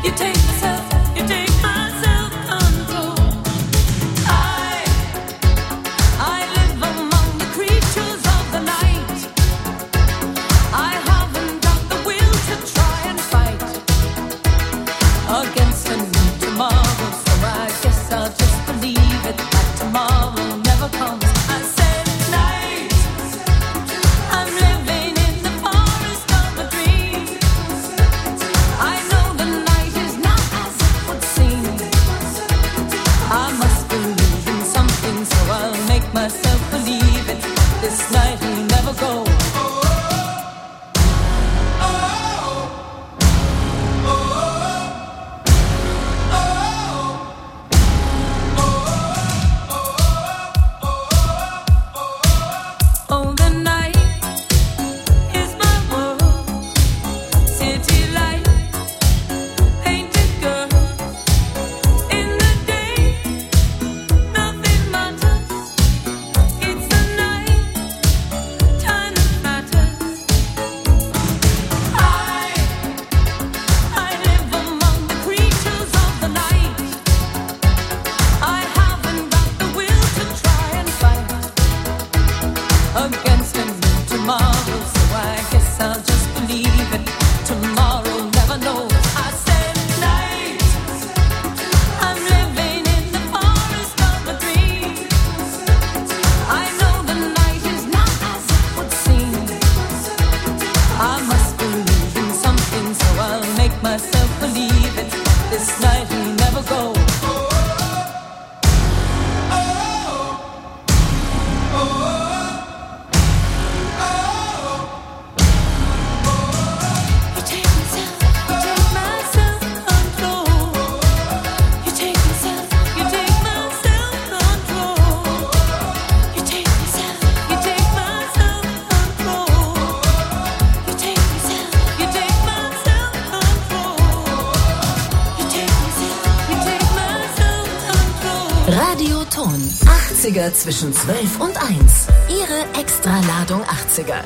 Radioton 80er zwischen 12 und 1. Ihre Extraladung 80er.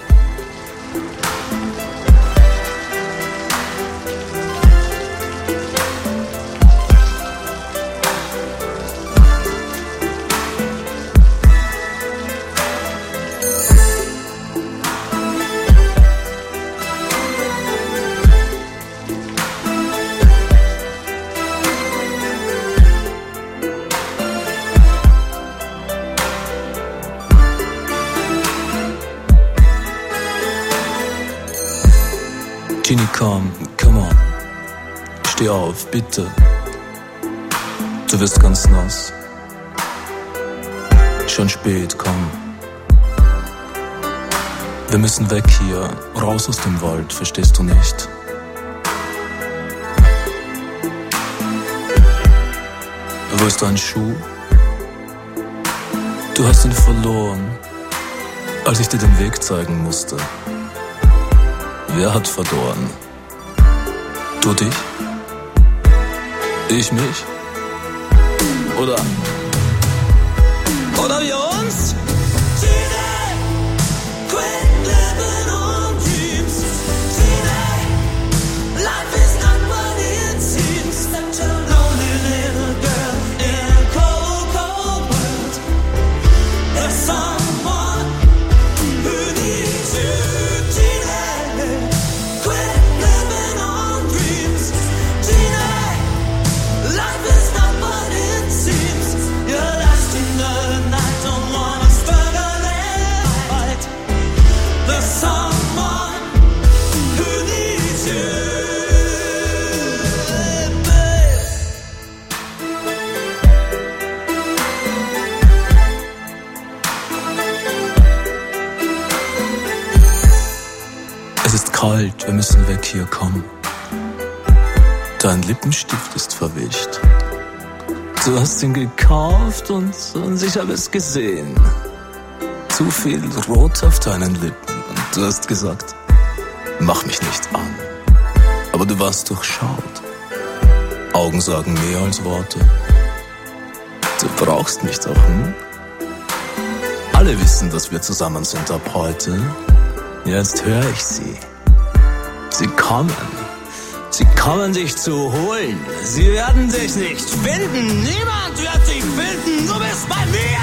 Ginny, come on. Steh auf, bitte. Du wirst ganz nass. Schon spät, komm. Wir müssen weg hier, raus aus dem Wald, verstehst du nicht? Wo ist dein Schuh? Du hast ihn verloren, als ich dir den Weg zeigen musste. Wer hat verloren? Du dich? Ich mich? Oder wir uns? Es ist kalt, wir müssen weg hier, komm. Dein Lippenstift ist verwischt. Du hast ihn gekauft und ich habe es gesehen. Zu viel Rot auf deinen Lippen und du hast gesagt, mach mich nicht an. Aber du warst durchschaut. Augen sagen mehr als Worte. Du brauchst mich doch, hm? Alle wissen, dass wir zusammen sind ab heute. Jetzt höre ich sie. Sie kommen. Sie kommen dich zu holen. Sie werden dich nicht finden. Niemand wird dich finden. Du bist bei mir.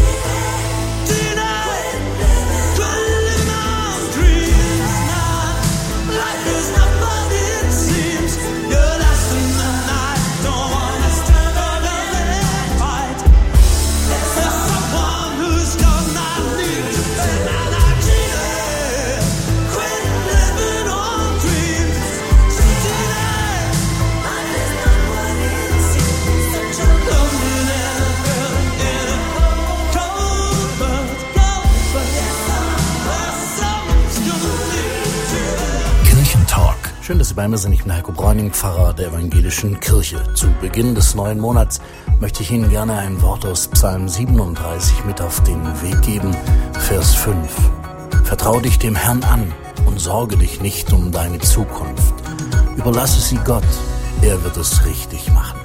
Schön, dass Sie bei mir sind. Ich bin Heiko Bräuning, Pfarrer der Evangelischen Kirche. Zu Beginn des neuen Monats möchte ich Ihnen gerne ein Wort aus Psalm 37 mit auf den Weg geben. Vers 5. Vertrau dich dem Herrn an und sorge dich nicht um deine Zukunft. Überlasse sie Gott, er wird es richtig machen.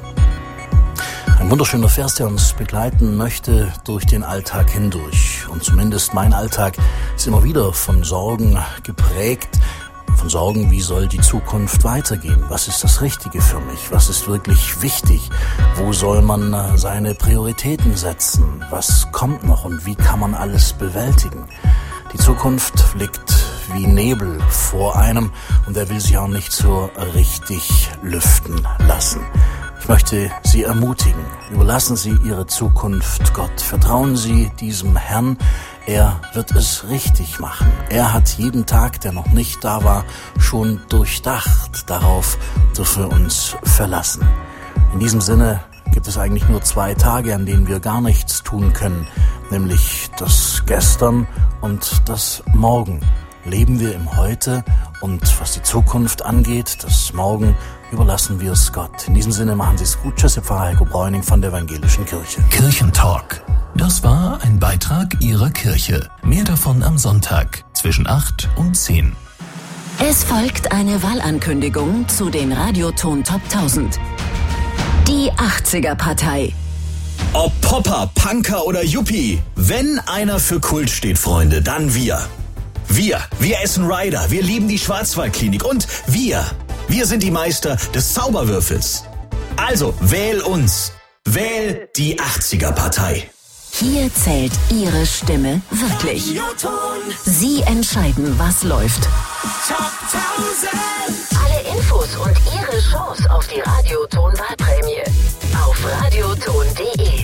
Ein wunderschöner Vers, der uns begleiten möchte durch den Alltag hindurch. Und zumindest mein Alltag ist immer wieder von Sorgen geprägt. Von Sorgen, wie soll die Zukunft weitergehen? Was ist das Richtige für mich? Was ist wirklich wichtig? Wo soll man seine Prioritäten setzen? Was kommt noch und wie kann man alles bewältigen? Die Zukunft liegt wie Nebel vor einem und er will sich auch nicht so richtig lüften lassen. Ich möchte Sie ermutigen. Überlassen Sie Ihre Zukunft Gott. Vertrauen Sie diesem Herrn. Er wird es richtig machen. Er hat jeden Tag, der noch nicht da war, schon durchdacht. Darauf dürfen wir uns verlassen. In diesem Sinne gibt es eigentlich nur 2 Tage, an denen wir gar nichts tun können, nämlich das Gestern und das Morgen. Leben wir im Heute und was die Zukunft angeht, das Morgen, überlassen wir es Gott. In diesem Sinne machen Sie es gut. Tschüss, Ihr Pfarrer Heiko Bräuning von der Evangelischen Kirche. Kirchentalk. Das war ein Beitrag Ihrer Kirche. Mehr davon am Sonntag zwischen 8 und 10. Es folgt eine Wahlankündigung zu den Radioton Top 1000. Die 80er-Partei. Ob Popper, Punker oder Yuppie, wenn einer für Kult steht, Freunde, dann wir. Wir essen Rider, wir lieben die Schwarzwaldklinik und wir sind die Meister des Zauberwürfels. Also, wähl uns. Wähl die 80er-Partei. Hier zählt Ihre Stimme wirklich. Sie entscheiden, was läuft. Top 1000. Alle Infos und Ihre Chance auf die Radioton-Wahlprämie auf radioton.de.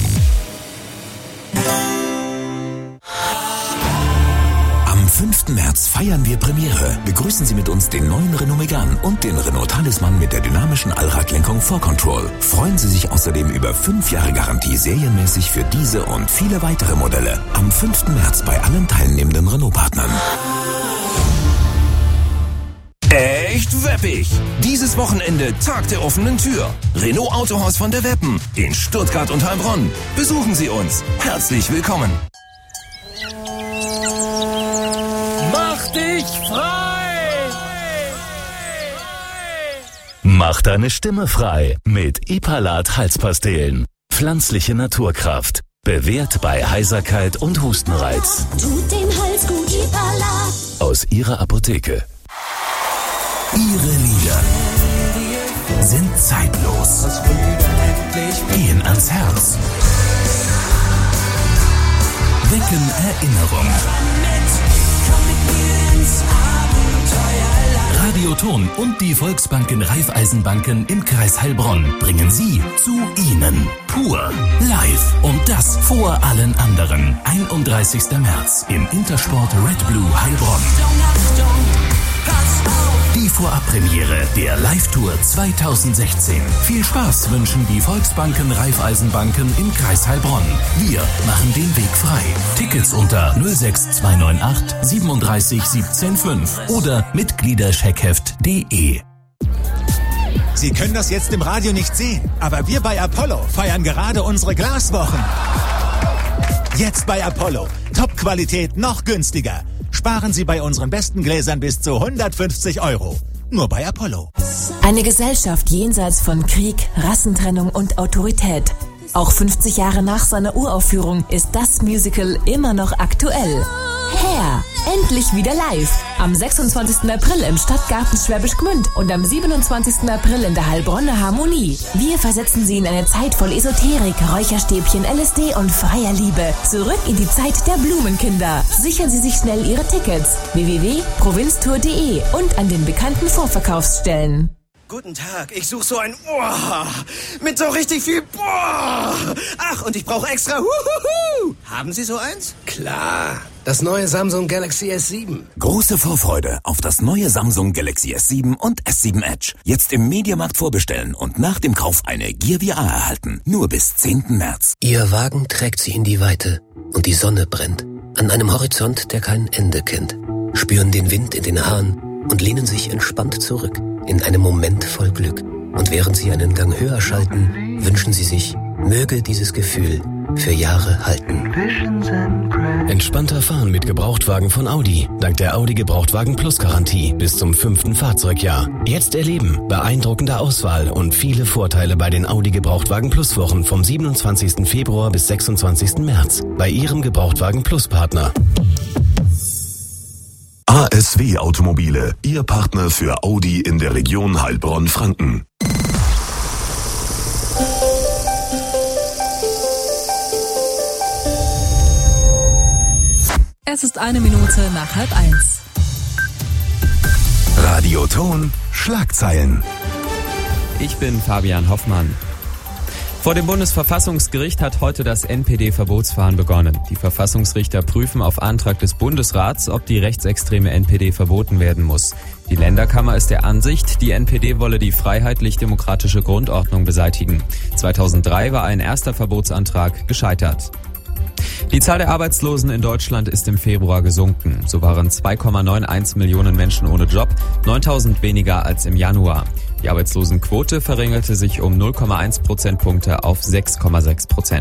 Am 5. März feiern wir Premiere. Begrüßen Sie mit uns den neuen Renault Megane und den Renault Talisman mit der dynamischen Allradlenkung 4Control. Freuen Sie sich außerdem über 5 Jahre Garantie serienmäßig für diese und viele weitere Modelle. Am 5. März bei allen teilnehmenden Renault-Partnern. Echt weppig! Dieses Wochenende Tag der offenen Tür. Renault Autohaus von der Weppen in Stuttgart und Heilbronn. Besuchen Sie uns. Herzlich willkommen. Mach dich frei! Mach deine Stimme frei mit Ipalat Halspastillen. Pflanzliche Naturkraft. Bewährt bei Heiserkeit und Hustenreiz. Tut dem Hals gut, Ipalat. Aus Ihrer Apotheke. Ihre Lieder sind zeitlos, gehen ans Herz, wecken Erinnerungen. Radioton und die Volksbanken Raiffeisenbanken im Kreis Heilbronn bringen Sie zu Ihnen. Pur, live und das vor allen anderen. 31. März im Intersport Red Blue Heilbronn. Die Vorabpremiere der Live-Tour 2016. Viel Spaß wünschen die Volksbanken Raiffeisenbanken im Kreis Heilbronn. Wir machen den Weg frei. Tickets unter 06298 37 17 5 oder Mitgliederscheckheft.de. Sie können das jetzt im Radio nicht sehen, aber wir bei Apollo feiern gerade unsere Glaswochen. Jetzt bei Apollo. Top-Qualität noch günstiger. Sparen Sie bei unseren besten Gläsern bis zu 150 €. Nur bei Apollo. Eine Gesellschaft jenseits von Krieg, Rassentrennung und Autorität. Auch 50 Jahre nach seiner Uraufführung ist das Musical immer noch aktuell. Hair. Endlich wieder live. Am 26. April im Stadtgarten Schwäbisch Gmünd und am 27. April in der Heilbronner Harmonie. Wir versetzen Sie in eine Zeit voll Esoterik, Räucherstäbchen, LSD und freier Liebe. Zurück in die Zeit der Blumenkinder. Sichern Sie sich schnell Ihre Tickets. www.provinztour.de und an den bekannten Vorverkaufsstellen. Guten Tag, ich suche so ein mit so richtig viel Ach, und ich brauche extra Haben Sie so eins? Klar, das neue Samsung Galaxy S7. Große Vorfreude auf das neue Samsung Galaxy S7 und S7 Edge. Jetzt im Mediamarkt vorbestellen und nach dem Kauf eine Gear VR erhalten. Nur bis 10. März. Ihr Wagen trägt Sie in die Weite und die Sonne brennt. An einem Horizont, der kein Ende kennt. Spüren den Wind in den Haaren und lehnen sich entspannt zurück. In einem Moment voll Glück. Und während Sie einen Gang höher schalten, wünschen Sie sich, möge dieses Gefühl für Jahre halten. Entspannter Fahren mit Gebrauchtwagen von Audi. Dank der Audi Gebrauchtwagen Plus Garantie bis zum 5. Fahrzeugjahr. Jetzt erleben beeindruckende Auswahl und viele Vorteile bei den Audi Gebrauchtwagen Plus Wochen vom 27. Februar bis 26. März. Bei Ihrem Gebrauchtwagen Plus Partner. ASW Automobile, Ihr Partner für Audi in der Region Heilbronn-Franken. Es ist 1 Minute nach 12:30. Radioton Schlagzeilen. Ich bin Fabian Hoffmann. Vor dem Bundesverfassungsgericht hat heute das NPD-Verbotsverfahren begonnen. Die Verfassungsrichter prüfen auf Antrag des Bundesrats, ob die rechtsextreme NPD verboten werden muss. Die Länderkammer ist der Ansicht, die NPD wolle die freiheitlich-demokratische Grundordnung beseitigen. 2003 war ein erster Verbotsantrag gescheitert. Die Zahl der Arbeitslosen in Deutschland ist im Februar gesunken. So waren 2,91 Millionen Menschen ohne Job, 9.000 weniger als im Januar. Die Arbeitslosenquote verringerte sich um 0,1 Prozentpunkte auf 6,6%.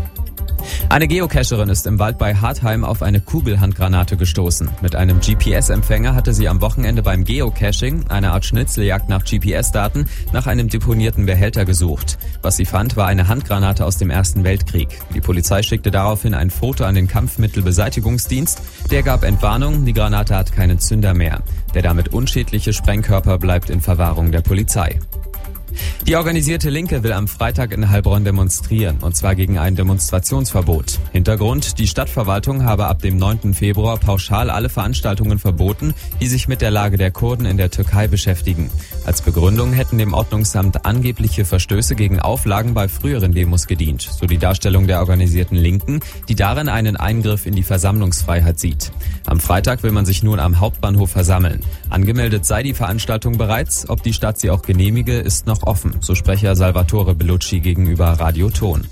Eine Geocacherin ist im Wald bei Hartheim auf eine Kugelhandgranate gestoßen. Mit einem GPS-Empfänger hatte sie am Wochenende beim Geocaching, einer Art Schnitzeljagd nach GPS-Daten, nach einem deponierten Behälter gesucht. Was sie fand, war eine Handgranate aus dem Ersten Weltkrieg. Die Polizei schickte daraufhin ein Foto an den Kampfmittelbeseitigungsdienst. Der gab Entwarnung, die Granate hat keinen Zünder mehr. Der damit unschädliche Sprengkörper bleibt in Verwahrung der Polizei. Die organisierte Linke will am Freitag in Heilbronn demonstrieren, und zwar gegen ein Demonstrationsverbot. Hintergrund: die Stadtverwaltung habe ab dem 9. Februar pauschal alle Veranstaltungen verboten, die sich mit der Lage der Kurden in der Türkei beschäftigen. Als Begründung hätten dem Ordnungsamt angebliche Verstöße gegen Auflagen bei früheren Demos gedient, so die Darstellung der organisierten Linken, die darin einen Eingriff in die Versammlungsfreiheit sieht. Am Freitag will man sich nun am Hauptbahnhof versammeln. Angemeldet sei die Veranstaltung bereits, ob die Stadt sie auch genehmige, ist noch offen, so Sprecher Salvatore Bellucci gegenüber Radio Ton.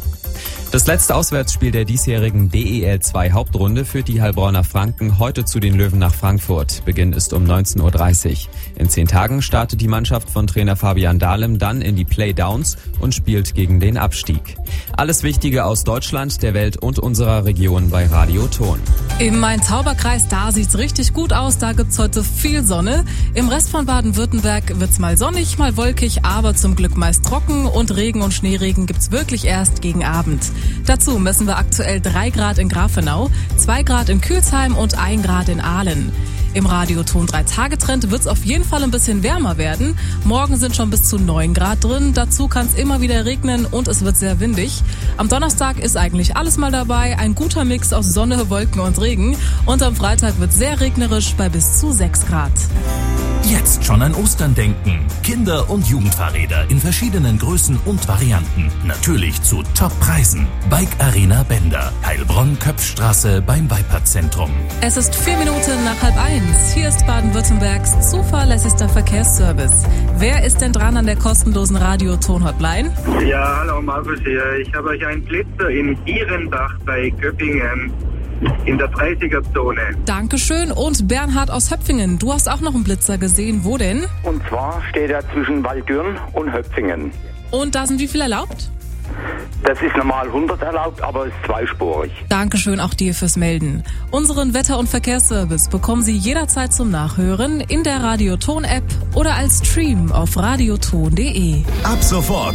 Das letzte Auswärtsspiel der diesjährigen DEL 2 Hauptrunde führt die Heilbronner Franken heute zu den Löwen nach Frankfurt. Beginn ist um 19:30 Uhr. In 10 Tagen startet die Mannschaft von Trainer Fabian Dahlem dann in die Playdowns und spielt gegen den Abstieg. Alles Wichtige aus Deutschland, der Welt und unserer Region bei Radio Ton. Im Main-Tauber-Kreis, da sieht's richtig gut aus, da gibt's heute viel Sonne. Im Rest von Baden-Württemberg wird's mal sonnig, mal wolkig, aber zum Glück meist trocken, und Regen und Schneeregen gibt's wirklich erst gegen Abend. Dazu messen wir aktuell 3 Grad in Grafenau, 2 Grad in Külsheim und 1 Grad in Ahlen. Im Radioton 3-Tage-Trend wird's auf jeden Fall ein bisschen wärmer werden. Morgen sind schon bis zu 9 Grad drin. Dazu kann's immer wieder regnen und es wird sehr windig. Am Donnerstag ist eigentlich alles mal dabei. Ein guter Mix aus Sonne, Wolken und Regen. Und am Freitag wird sehr regnerisch bei bis zu 6 Grad. Jetzt schon an Ostern denken. Kinder- und Jugendfahrräder in verschiedenen Größen und Varianten. Natürlich zu Top-Preisen. Bike Arena Bender. Heilbronn-Köpfstraße beim Weiperzentrum. Es ist 4 Minuten nach 12:30. Hier ist Baden-Württembergs zuverlässigster Verkehrsservice. Wer ist denn dran an der kostenlosen Radio-Ton-Hotline? Ja, hallo, Markus hier. Ich habe euch einen Blitzer in Dierendach bei Göppingen in der 30er-Zone. Dankeschön. Und Bernhard aus Höpfingen, du hast auch noch einen Blitzer gesehen. Wo denn? Und zwar steht er zwischen Waldürn und Höpfingen. Und da sind wie viel erlaubt? Das ist normal 100 erlaubt, aber ist zweispurig. Dankeschön auch dir fürs Melden. Unseren Wetter- und Verkehrsservice bekommen Sie jederzeit zum Nachhören in der Radio-Ton-App oder als Stream auf radioton.de. Ab sofort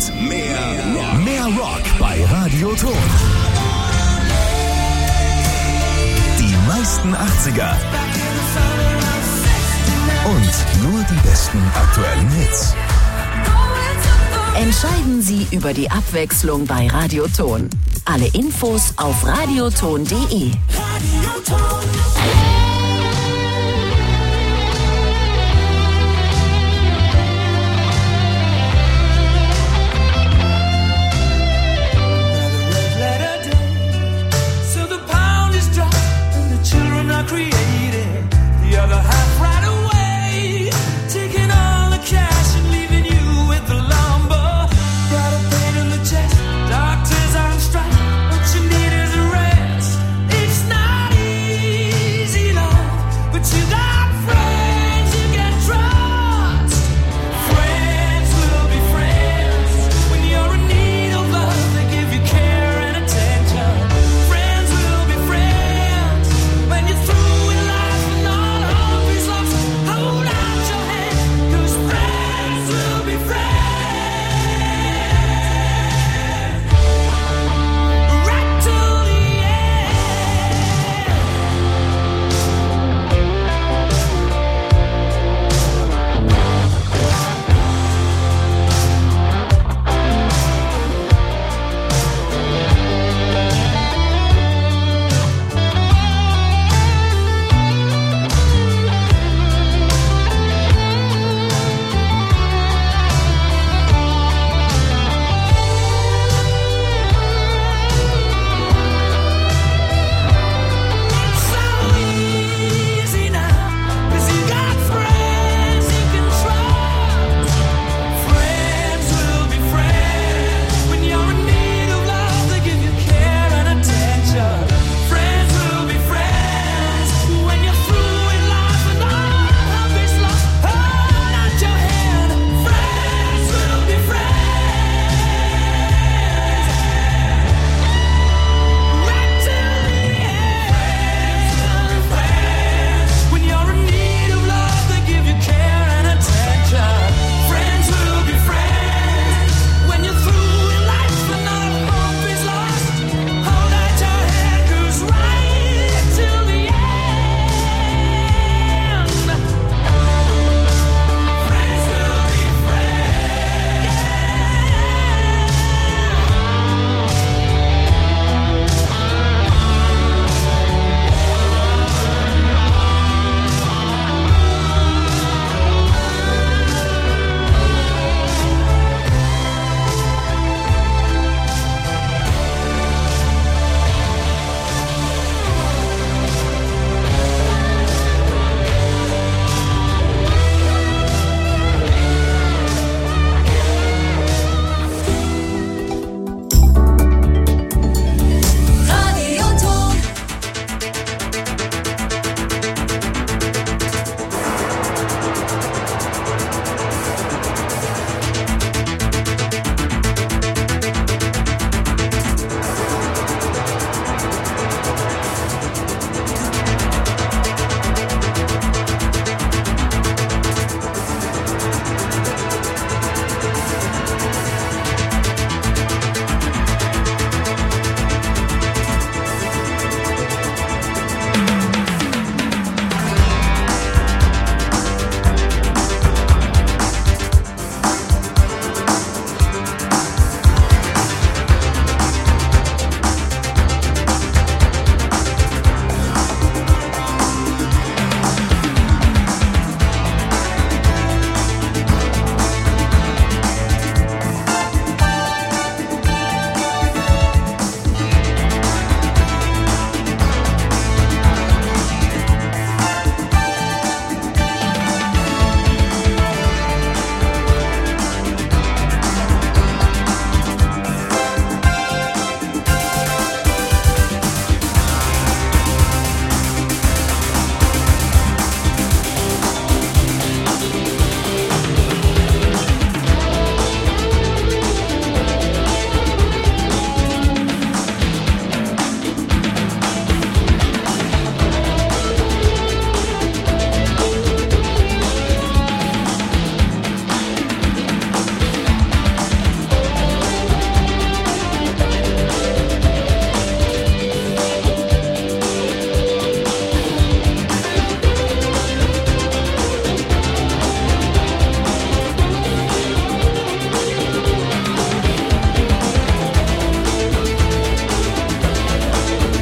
mehr Rock bei Radio Ton. Die besten 80er. Und nur die besten aktuellen Hits. Entscheiden Sie über die Abwechslung bei Radioton. Alle Infos auf radioton.de. Radioton.